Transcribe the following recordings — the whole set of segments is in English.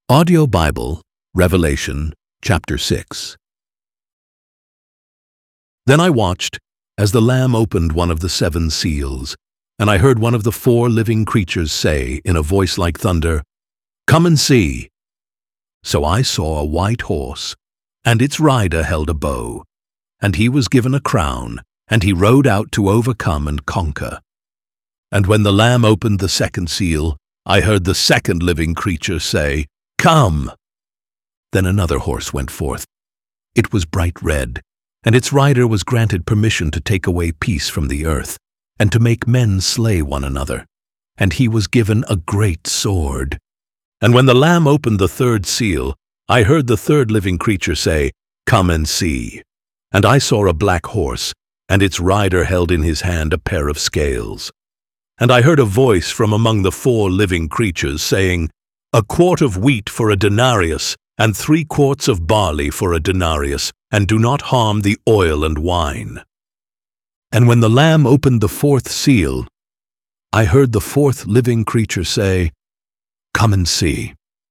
Audio Bible, Revelation, chapter 6. Then I watched as the Lamb opened one of the 7 seals, and I heard one of the 4 living creatures say in a voice like thunder, "Come and see." So I saw a white horse, and its rider held a bow, and he was given a crown, and he rode out to overcome and conquer. And when the Lamb opened the 2nd seal, I heard the 2nd living creature say, "Come!" Then another horse went forth. It was bright red, and its rider was granted permission to take away peace from the earth, and to make men slay one another. And he was given a great sword. And when the Lamb opened the 3rd seal, I heard the 3rd living creature say, "Come and see." And I saw a black horse, and its rider held in his hand a pair of scales. And I heard a voice from among the 4 living creatures saying, "A quart of wheat for a denarius, and 3 quarts of barley for a denarius, and do not harm the oil and wine." And when the Lamb opened the 4th seal, I heard the 4th living creature say, "Come and see."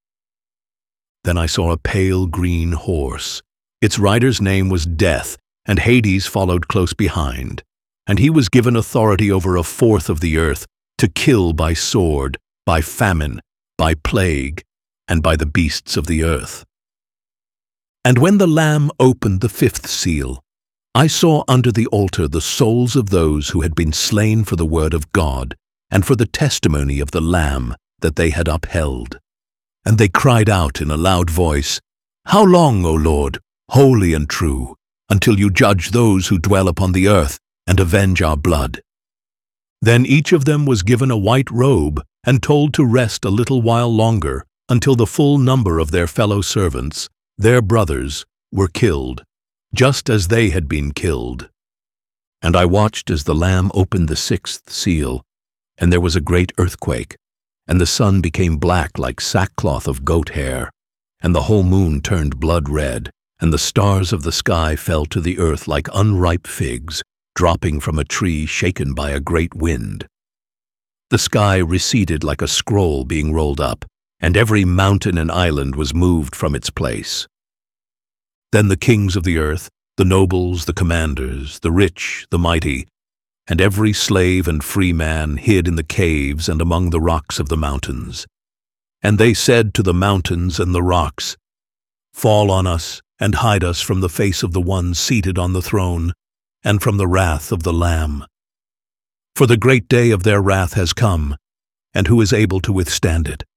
Then I saw a pale green horse. Its rider's name was Death, and Hades followed close behind. And he was given authority over 1/4 of the earth, to kill by sword, by famine, by plague, and by the beasts of the earth. And when the Lamb opened the 5th seal, I saw under the altar the souls of those who had been slain for the word of God, and for the testimony of the Lamb that they had upheld. And they cried out in a loud voice, "How long, O Lord, holy and true, until you judge those who dwell upon the earth, and avenge our blood?" Then each of them was given a white robe, and told to rest a little while longer, until the full number of their fellow servants, their brothers, were killed, just as they had been killed. And I watched as the Lamb opened the 6th seal, and there was a great earthquake, and the sun became black like sackcloth of goat hair, and the whole moon turned blood red, and the stars of the sky fell to the earth like unripe figs, dropping from a tree shaken by a great wind. The sky receded like a scroll being rolled up, and every mountain and island was moved from its place. Then the kings of the earth, the nobles, the commanders, the rich, the mighty, and every slave and free man hid in the caves and among the rocks of the mountains. And they said to the mountains and the rocks, "Fall on us and hide us from the face of the one seated on the throne, and from the wrath of the Lamb. For the great day of their wrath has come, and who is able to withstand it?"